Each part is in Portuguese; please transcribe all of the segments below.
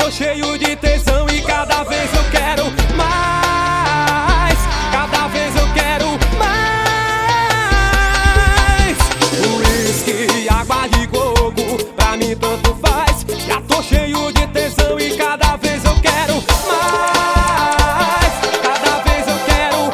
tô cheio de tesão e cada vez eu quero mais. Cada vez eu quero mais. Uísque, água de coco, pra mim tanto faz. Já tô cheio de tesão e cada vez eu quero mais. Cada vez eu quero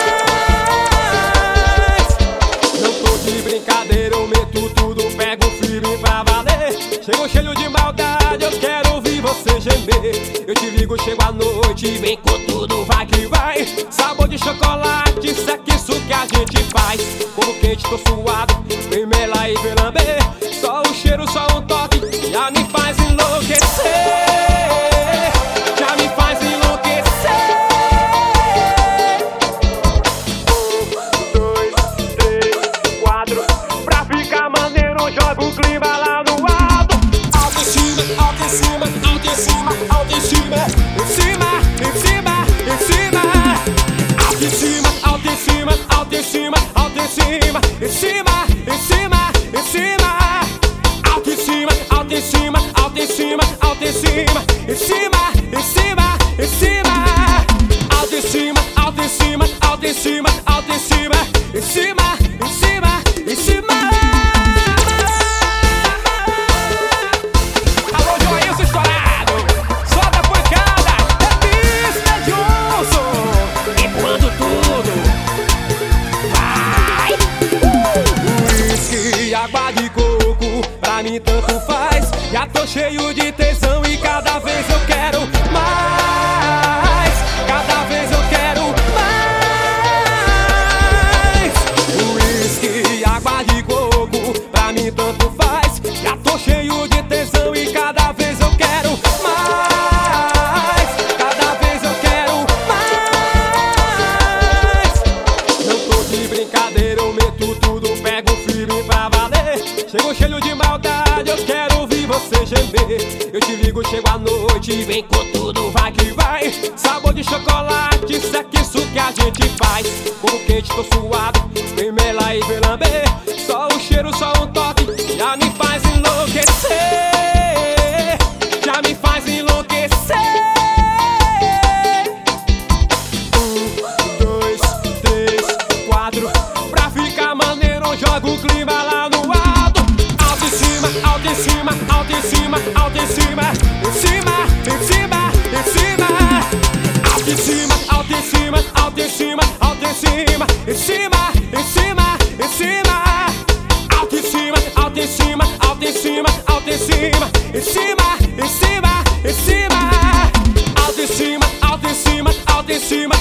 mais. Não tô de brincadeira, eu meto tudo, pego firme pra valer. Chego cheio de maldade, eu quero ouvir você gemer. Eu te ligo, chego à noite, vem com tudo, vai que vai. Sabor de chocolate, isso é que isso que a gente faz. Como quente, tô suado, vem melar e vem lamber. Só o cheiro, só um toque, já me faz enlouquecer. Já me faz enlouquecer. 1, 2, 3, 4. Pra ficar maneiro, joga o clima lá no alto. Alto em cima, alto em cima, alto em cima, alto em cima. Em cima, em cima, em cima. Alto em cima, alto em cima, alto em cima, alto em cima. Em cima, em cima, em cima. Alto em cima, alto em cima, alto em cima, alto em cima. Em cima, em cima, em cima. Alto em cima, alto em cima, alto em cima, alto em cima. Em cima, em cima, em cima. Alô, Joilson estourado, solta a pancada, é pista Johnson, empurrando tudo, vai! Uísque, água de coco, pra mim tanto faz. Já tô cheio de tesão e cada vez eu quero mais. Cada vez eu quero mais. Uísque, água de coco, pra mim tanto faz. Já tô cheio de tesão e cada vez eu quero mais. Cada vez eu quero mais. Não tô de brincadeira, eu meto tudo, pego firme pra valer. Chego cheio de maldade, eu quero ouvir você gemer. Eu te ligo, chego à noite, vem com tudo, vai que vai. Sabor de chocolate, isso é que isso que a gente faz. Como quente, tô suado, vem melar e vem lamber. Só o cheiro, só um toque, já me faz enlouquecer. Já me faz enlouquecer. 1, 2, 3, 4. Pra ficar maneiro, joga o clima lá no alto. Alto em cima, alto em cima, alto em cima, alto em cima. Em cima, em cima, em cima. Alto em cima, alto em cima, alto em cima, alto em cima. Em cima, em cima, em cima. Alto em cima, alto em cima, alto em cima, alto em cima. Em cima, em cima, em cima. Alto em cima, alto em cima, alto em cima.